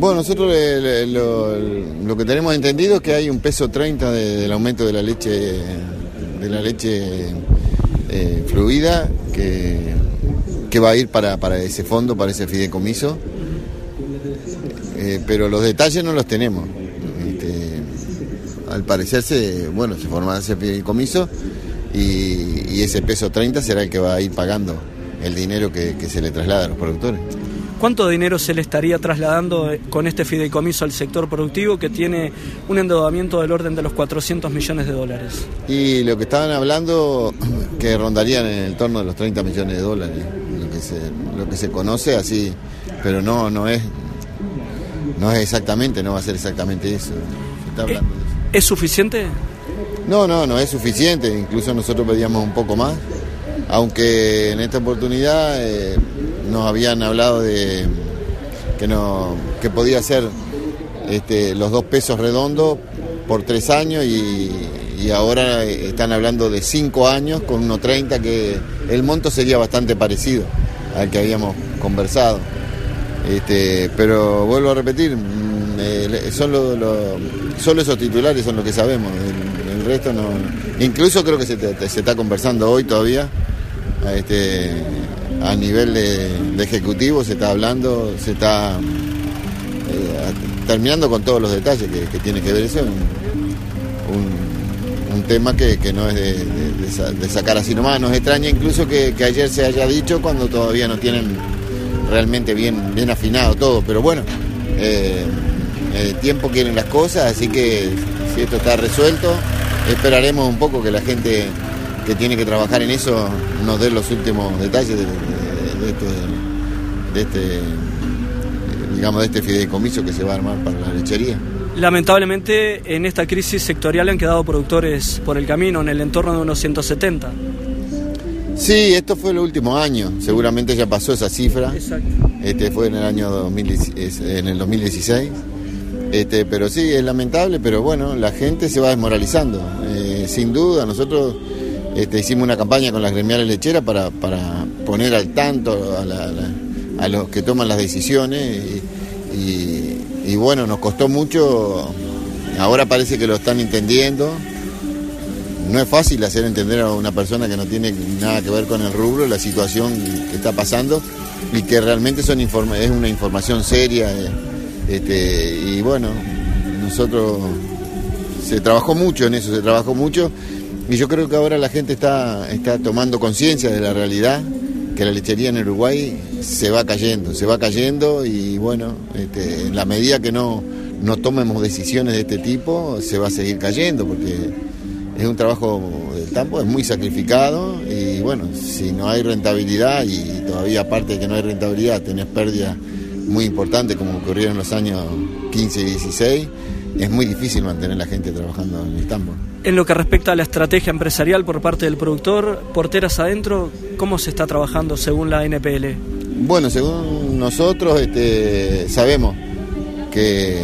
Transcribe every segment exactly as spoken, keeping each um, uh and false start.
Bueno, nosotros le, le, lo, lo que tenemos entendido es que hay un peso treinta de, del aumento de la leche de la leche eh, fluida que, que va a ir para, para ese fondo, para ese fideicomiso, eh, pero los detalles no los tenemos. Este, al parecer se, bueno, se forma ese fideicomiso y, y ese peso treinta será el que va a ir pagando el dinero que, que se le traslada a los productores. ¿Cuánto dinero se le estaría trasladando con este fideicomiso al sector productivo que tiene un endeudamiento del orden de los cuatrocientos millones de dólares? Y lo que estaban hablando, que rondarían en el torno de los treinta millones de dólares, lo que se, lo que se conoce así, pero no, no es, no es exactamente, no va a ser exactamente eso. Se está hablando de eso. ¿Es suficiente? No, no, no es suficiente, incluso nosotros pedíamos un poco más, aunque en esta oportunidad eh, nos habían hablado de que no que podía ser este, los dos pesos redondos por tres años y, y ahora están hablando de cinco años con uno treinta, que el monto sería bastante parecido al que habíamos conversado. Este, pero vuelvo a repetir, eh, son lo, lo, solo esos titulares son lo que sabemos, el, el resto no. Incluso creo que se, te, se está conversando hoy todavía. Este, a nivel de, de ejecutivo se está hablando, se está eh, terminando con todos los detalles que, que tiene que ver eso, un, un, un tema que, que no es de, de, de sacar así nomás. Nos extraña incluso que, que ayer se haya dicho cuando todavía no tienen realmente bien, bien afinado todo, pero bueno, eh, el tiempo quieren las cosas, así que si esto está resuelto, esperaremos un poco que la gente que tiene que trabajar en eso nos dé los últimos detalles de, de, de, este, de este, digamos, de este fideicomiso que se va a armar para la lechería. Lamentablemente, en esta crisis sectorial han quedado productores por el camino, en el entorno de unos ciento setenta. Sí, esto fue el último año, seguramente ya pasó esa cifra. Exacto. Este fue en el año dos mil, en el dos mil dieciséis. Este, pero sí, es lamentable, pero bueno, la gente se va desmoralizando. Eh, sin duda, nosotros Este, hicimos una campaña con las gremiales lecheras para, para poner al tanto a, la, a, la, a los que toman las decisiones y, y, y bueno, nos costó mucho, ahora parece que lo están entendiendo. No es fácil hacer entender a una persona que no tiene nada que ver con el rubro la situación que está pasando y que realmente son informa- es una información seria, este, y bueno, nosotros se trabajó mucho en eso, se trabajó mucho. Y yo creo que ahora la gente está, está tomando conciencia de la realidad, que la lechería en Uruguay se va cayendo, se va cayendo y bueno, este, en la medida que no, no tomemos decisiones de este tipo, se va a seguir cayendo, porque es un trabajo del campo, es muy sacrificado y bueno, si no hay rentabilidad y todavía aparte de que no hay rentabilidad, tenés pérdidas muy importantes como ocurrieron en los años quince y dieciséis, es muy difícil mantener a la gente trabajando en el campo. En lo que respecta a la estrategia empresarial por parte del productor, porteras adentro, ¿cómo se está trabajando según la N P L? Bueno, según nosotros este, sabemos que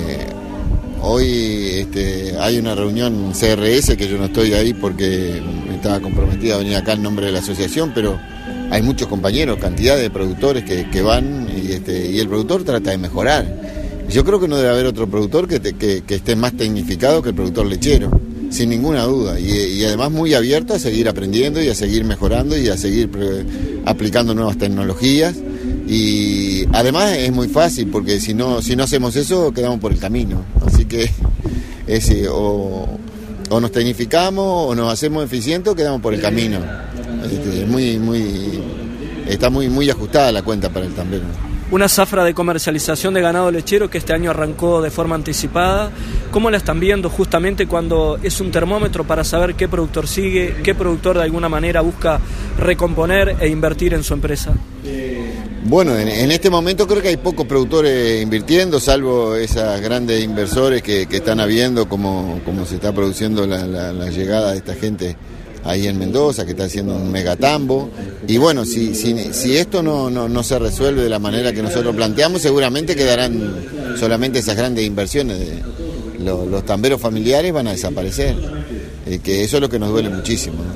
hoy este, hay una reunión C R S, que yo no estoy ahí porque estaba comprometido a venir acá en nombre de la asociación, pero hay muchos compañeros, cantidad de productores que, que van y, este, y el productor trata de mejorar. Yo creo que no debe haber otro productor que, te, que, que esté más tecnificado que el productor lechero, sin ninguna duda, y, y además muy abierto a seguir aprendiendo y a seguir mejorando y a seguir pre, aplicando nuevas tecnologías. Y además es muy fácil, porque si no, si no hacemos eso, quedamos por el camino. Así que es, o, o nos tecnificamos o nos hacemos eficientes o quedamos por el camino. Este, muy, muy, está muy, muy ajustada la cuenta para el tambero. Una zafra de comercialización de ganado lechero que este año arrancó de forma anticipada. ¿Cómo la están viendo justamente cuando es un termómetro para saber qué productor sigue, qué productor de alguna manera busca recomponer e invertir en su empresa? Bueno, en, en este momento creo que hay pocos productores invirtiendo, salvo esos grandes inversores que, que están habiendo, como, como se está produciendo la, la, la llegada de esta gente ahí en Mendoza, que está haciendo un megatambo. Y bueno, si, si, si esto no, no, no se resuelve de la manera que nosotros planteamos, seguramente quedarán solamente esas grandes inversiones. De, los, los tamberos familiares van a desaparecer, eh, que eso es lo que nos duele muchísimo, ¿no?